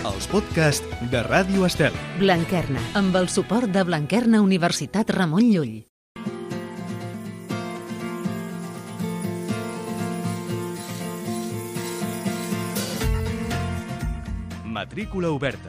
els podcasts de Ràdio Estel. Blanquerna, amb el suport de Blanquerna Universitat Ramon Llull. Matrícula oberta.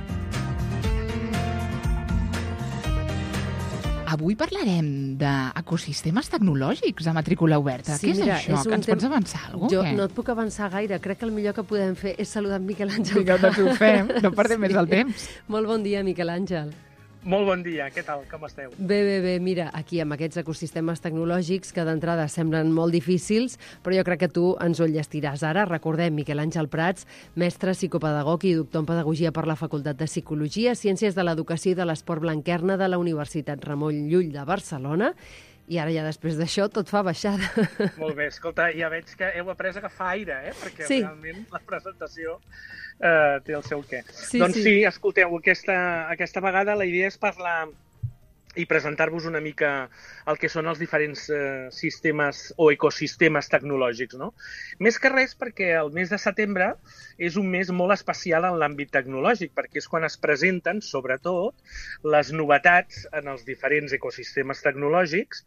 Avui parlarem d'ecosistemes tecnològics a matrícula oberta. Sí, Què és mira, això? Que ens pots avançar alguna Jo cosa? no et puc avançar gaire. Crec que el millor que podem fer és saludar en Miquel Àngel. Vinga, doncs ho fem. No perdem més el temps. Molt bon dia, Miquel Àngel. Molt bon dia, què tal? Com esteu? Bé. Mira, aquí amb aquests ecosistemes tecnològics que d'entrada semblen molt difícils, però jo crec que tu ens ho enllestiràs. Ara recordem Miquel Àngel Prats, mestre psicopedagog i doctor en pedagogia per la Facultat de Psicologia, Ciències de l'Educació i de l'Esport Blanquerna de la Universitat Ramon Llull de Barcelona. I ara ja després d'això tot fa baixada. Molt bé, escolta, ja veig que heu après a agafar aire, perquè Sí. realment la presentació té el seu què. Sí, Doncs sí. sí, escolteu, aquesta vegada la idea és parlar i presentar-vos una mica el que són els diferents sistemes o ecosistemes tecnològics, no? Més que res perquè el mes de setembre és un mes molt especial en l'àmbit tecnològic, perquè és quan es presenten, sobretot, les novetats en els diferents ecosistemes tecnològics,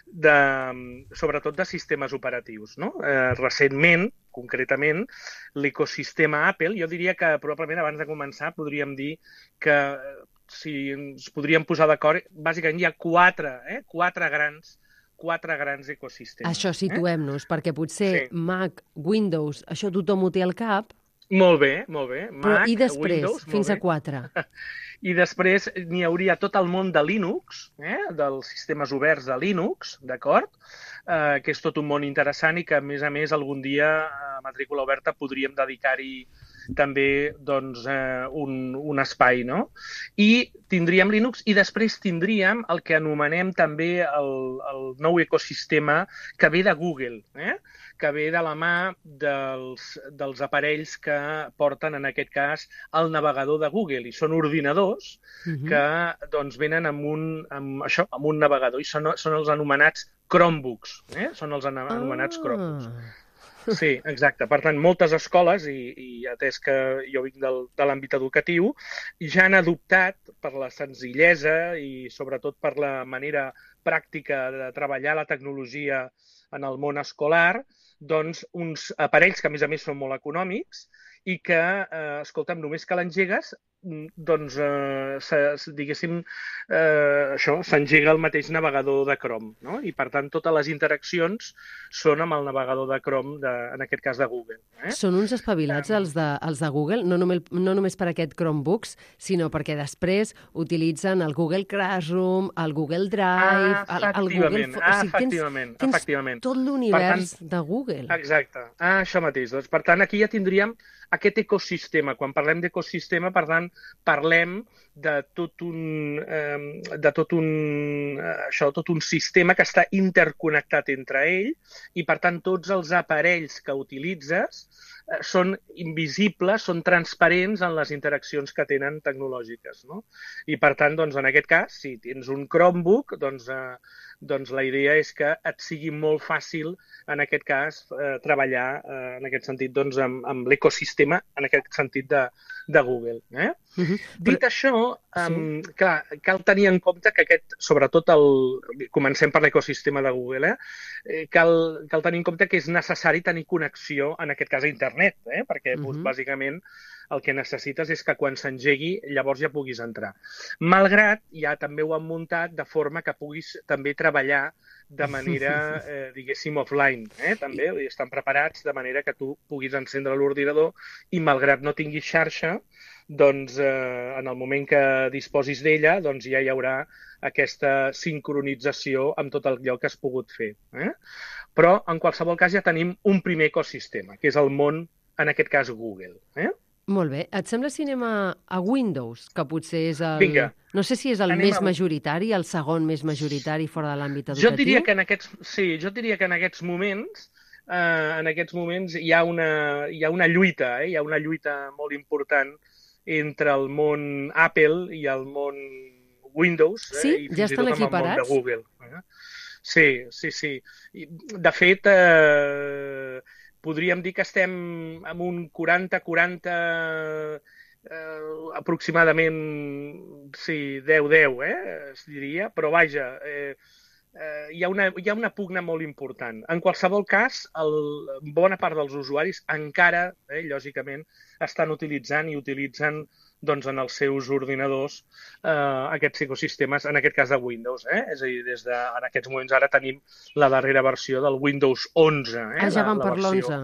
sobretot de sistemes operatius, no? Recentment, concretament, l'ecosistema Apple, jo diria que probablement abans de començar podríem dir que si ens podríem posar d'acord, bàsicament hi ha quatre grans ecosistemes. Això situem-nos, perquè potser Sí. Mac, Windows, això tothom ho té al cap, Molt bé. però Mac, i després, Windows, fins molt a 4? I després n'hi hauria tot el món de Linux, dels sistemes oberts de Linux, d'acord? Que és tot un món interessant i que, a més, algun dia a matrícula oberta podríem dedicar-hi també doncs, un espai, no? I tindríem Linux i després tindríem el que anomenem també el nou ecosistema que ve de Google, que ve de la mà dels aparells que porten, en aquest cas, el navegador de Google. I són ordinadors que doncs, venen amb un navegador i són els anomenats Chromebooks. Són els anomenats Chromebooks. Sí, exacte. Per tant, moltes escoles, i atès que jo vinc de l'àmbit educatiu, ja han adoptat, per la senzillesa i sobretot per la manera pràctica de treballar la tecnologia en el món escolar, doncs uns aparells que, a més, són molt econòmics i que, escolta'm, només que l'engegues, doncs, diguéssim, s'engega el mateix navegador de Chrome, no? I, per tant, totes les interaccions són amb el navegador de Chrome, en aquest cas de Google. Són uns espavilats els de Google, no només per aquest Chromebooks, sinó perquè després utilitzen el Google Classroom, el Google Drive, el Google... Efectivament. Tot l'univers de Google. Exacte. Això mateix. Doncs, per tant, aquí ja tindríem aquest ecosistema. Quan parlem d'ecosistema, per tant, parlem de tot un sistema que està interconnectat entre ell i, per tant, tots els aparells que utilitzes són invisibles, són transparents en les interaccions que tenen tecnològiques, no? I, per tant, doncs, en aquest cas, si tens un Chromebook, doncs la idea és que et sigui molt fàcil, en aquest cas, treballar en aquest sentit doncs, amb l'ecosistema, en aquest sentit de Google. Dit això, clar, cal tenir en compte que sobretot comencem per l'ecosistema de Google, cal tenir en compte que és necessari tenir connexió, en aquest cas a internet, perquè bàsicament el que necessites és que quan s'engegui llavors ja puguis entrar. Malgrat, ja també ho han muntat de forma que puguis també treballar de manera, diguéssim, offline. També estan preparats de manera que tu puguis encendre l'ordinador i, malgrat no tinguis xarxa, doncs en el moment que disposis d'ella doncs ja hi haurà aquesta sincronització amb tot allò que has pogut fer. Però, en qualsevol cas, ja tenim un primer ecosistema, que és el món, en aquest cas, Google. Molt bé. Et sembla si anem a Windows, que potser és el... Vinga. No sé si és el més majoritari, el segon més majoritari fora de l'àmbit educatiu. Jo diria que en aquests moments hi ha una lluita, hi ha una lluita molt important entre el món Apple i el món Windows. Sí? I Ja estan equiparats? I fins i tot amb el món de Google. Sí. De fet, podríem dir que estem amb un 40-40 aproximadament, sí, 10-10, es diria, però vaja, hi ha una pugna molt important. En qualsevol cas, bona part dels usuaris encara, lògicament, estan utilitzant i utilitzen doncs, en els seus ordinadors aquests ecosistemes, en aquest cas de Windows. És a dir, en aquests moments ara tenim la darrera versió del Windows 11. Ja van per l'11.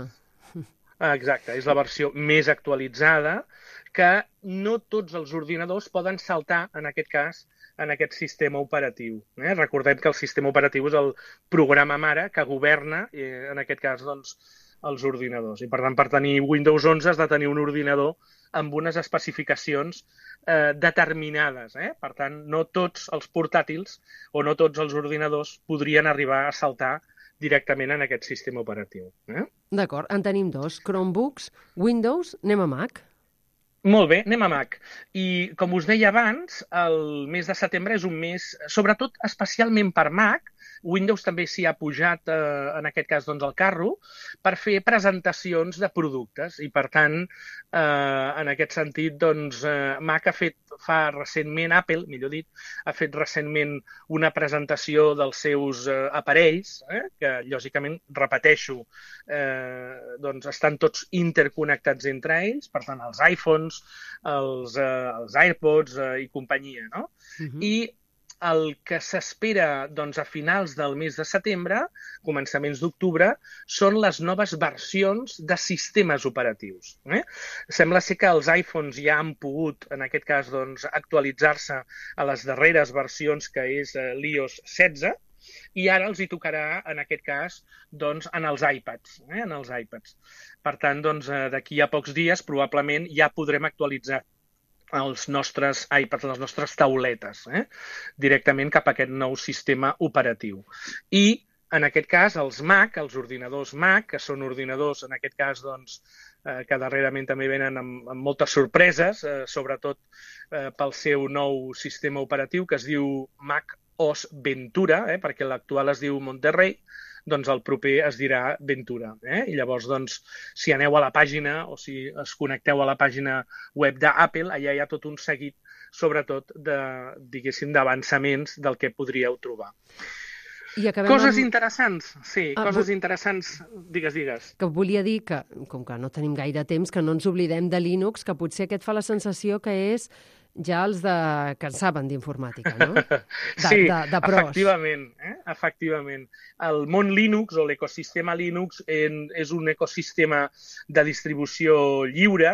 Exacte, és la versió més actualitzada, que no tots els ordinadors poden saltar, en aquest cas, en aquest sistema operatiu. Recordem que el sistema operatiu és el programa mare que governa, en aquest cas, doncs, els ordinadors. I, per tant, per tenir Windows 11 has de tenir un ordinador amb unes especificacions determinades. Per tant, no tots els portàtils o no tots els ordinadors podrien arribar a saltar directament en aquest sistema operatiu. D'acord, en tenim dos, Chromebooks, Windows, anem a Mac. Molt bé, anem a Mac. I, com us deia abans, el mes de setembre és un mes, sobretot especialment per Mac. Windows també s'hi ha pujat, en aquest cas, doncs, al carro, per fer presentacions de productes. I, per tant, en aquest sentit, doncs, Mac fa recentment, Apple, millor dit, ha fet recentment una presentació dels seus aparells, que, lògicament, repeteixo, doncs, estan tots interconnectats entre ells, per tant, els iPhones, els AirPods i companyia, no? I el que s'espera doncs, a finals del mes de setembre, començaments d'octubre, són les noves versions de sistemes operatius. Sembla ser que els iPhones ja han pogut, en aquest cas, doncs, actualitzar-se a les darreres versions, que és l'iOS 16, i ara els hi tocarà, en aquest cas, doncs, en els iPads. Per tant, doncs, d'aquí a pocs dies, probablement, ja podrem actualitzar els nostres iPads, les nostres tauletes, directament cap a aquest nou sistema operatiu. I, en aquest cas, els Mac, els ordinadors Mac, que són ordinadors, en aquest cas, doncs, que darrerament també venen amb moltes sorpreses, sobretot pel seu nou sistema operatiu, que es diu Mac OS Ventura, perquè l'actual es diu Monterey, doncs el proper es dirà Ventura. I llavors, doncs, si aneu a la pàgina o si es connecteu a la pàgina web d'Apple, allà hi ha tot un seguit, sobretot, diguéssim, d'avançaments del que podríeu trobar. Coses interessants, sí, coses interessants, digues. Que volia dir que, com que no tenim gaire temps, que no ens oblidem de Linux, que potser aquest fa la sensació que és ja els que en saben d'informàtica, no? Sí, de pros. Efectivament. El món Linux o l'ecosistema Linux és un ecosistema de distribució lliure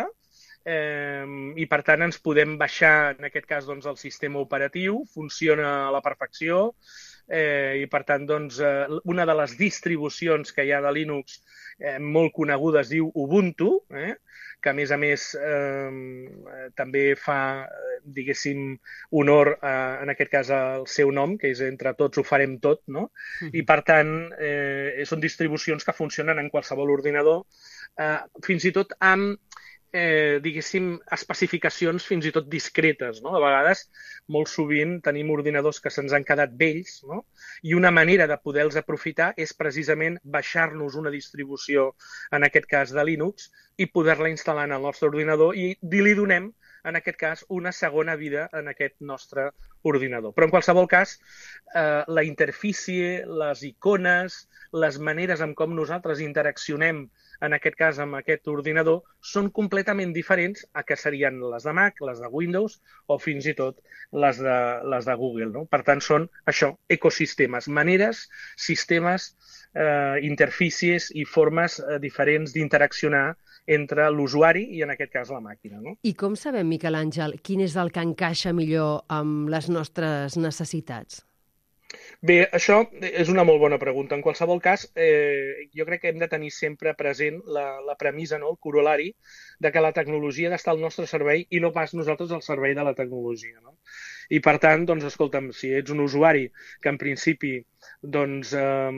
i, per tant, ens podem baixar, en aquest cas, doncs, el sistema operatiu, funciona a la perfecció i, per tant, doncs, una de les distribucions que hi ha de Linux molt coneguda es diu Ubuntu, que, a més, també fa, diguéssim, honor, en aquest cas, al seu nom, que és Entre tots ho farem tot, no? I, per tant, són distribucions que funcionen en qualsevol ordinador, fins i tot amb, diguéssim, especificacions fins i tot discretes, no? A vegades, molt sovint, tenim ordinadors que se'ns han quedat vells, no? I una manera de poder-los aprofitar és precisament baixar-nos una distribució, en aquest cas de Linux, i poder-la instal·lar en el nostre ordinador i li donem, en aquest cas, una segona vida en aquest nostre ordinador. Però, en qualsevol cas, la interfície, les icones, les maneres en com nosaltres interaccionem, en aquest cas amb aquest ordinador, són completament diferents a que serien les de Mac, les de Windows o fins i tot les de Google, no? Per tant, són això, ecosistemes, maneres, sistemes, interfícies i formes diferents d'interaccionar entre l'usuari i, en aquest cas, la màquina, no? I com sabem, Miquel Àngel, quin és el que encaixa millor amb les nostres necessitats? Bé, això és una molt bona pregunta. En qualsevol cas, jo crec que hem de tenir sempre present la premissa, no? El corolari, de que la tecnologia ha d'estar al nostre servei i no pas nosaltres al servei de la tecnologia, no? I, per tant, doncs, escolta'm, si ets un usuari que, en principi, doncs,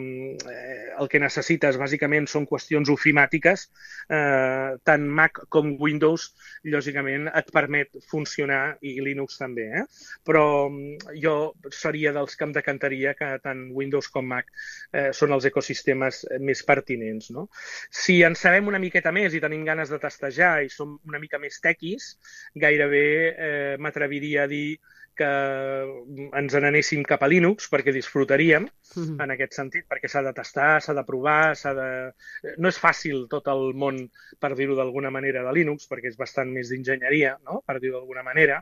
el que necessites, bàsicament, són qüestions ofimàtiques, tant Mac com Windows, lògicament, et permet funcionar, i Linux també, Però jo seria dels que em decantaria que tant Windows com Mac són els ecosistemes més pertinents, no? Si en sabem una miqueta més i tenim ganes de testejar treballar i som una mica més tequis, gairebé m'atreviria a dir que ens n'anéssim cap a Linux perquè disfrutaríem en aquest sentit, perquè s'ha de tastar, s'ha de provar, no és fàcil tot el món, per dir-ho d'alguna manera, de Linux, perquè és bastant més d'enginyeria, no? Per dir-ho d'alguna manera.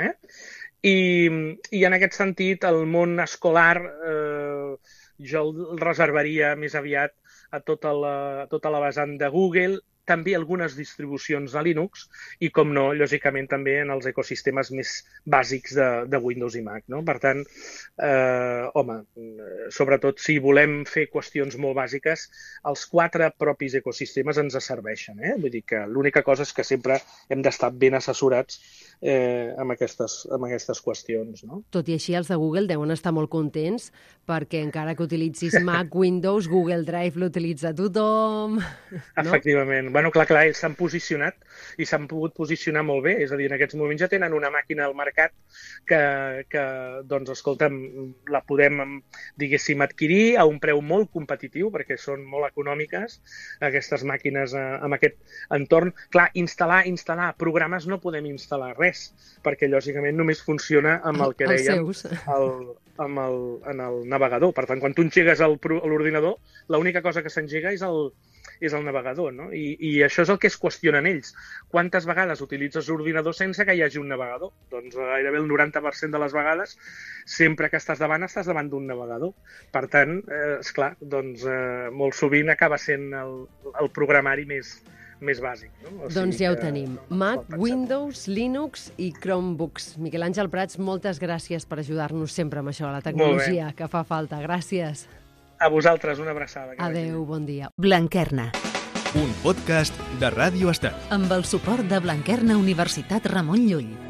I en aquest sentit, el món escolar jo el reservaria més aviat a tota la vessant de Google, també algunes distribucions de Linux i, com no, lògicament també en els ecosistemes més bàsics de Windows i Mac, no? Per tant, sobretot si volem fer qüestions molt bàsiques, els 4 propis ecosistemes ens serveixen. Vull dir que l'única cosa és que sempre hem d'estar ben assessorats amb aquestes qüestions, no? Tot i així, els de Google deuen estar molt contents perquè encara que utilitzis Mac, Windows, Google Drive l'utilitza tothom, no? Efectivament. Bueno, clar, ells s'han posicionat i s'han pogut posicionar molt bé. És a dir, en aquests moments ja tenen una màquina al mercat que doncs, escolta'm, la podem, diguéssim, adquirir a un preu molt competitiu, perquè són molt econòmiques, aquestes màquines en aquest entorn. Clar, instal·lar programes no podem instal·lar res, perquè lògicament només funciona amb el que dèiem en el navegador. Per tant, quan tu engegues l'ordinador, l'única cosa que s'engega és el navegador, no? I això és el que es qüestionen ells. Quantes vegades utilitzes l'ordinador sense que hi hagi un navegador? Doncs gairebé el 90% de les vegades, sempre que estàs davant d'un navegador. Per tant, esclar, doncs molt sovint acaba sent el programari més bàsic, no? Doncs ja ho tenim. Mac, Windows, Linux i Chromebooks. Miquel Àngel Prats, moltes gràcies per ajudar-nos sempre amb això, la tecnologia que fa falta. Gràcies. A vosaltres, una abraçada. Adéu, bon dia. Blanquerna. Un podcast de Ràdio Estel. Amb el suport de Blanquerna Universitat Ramon Llull.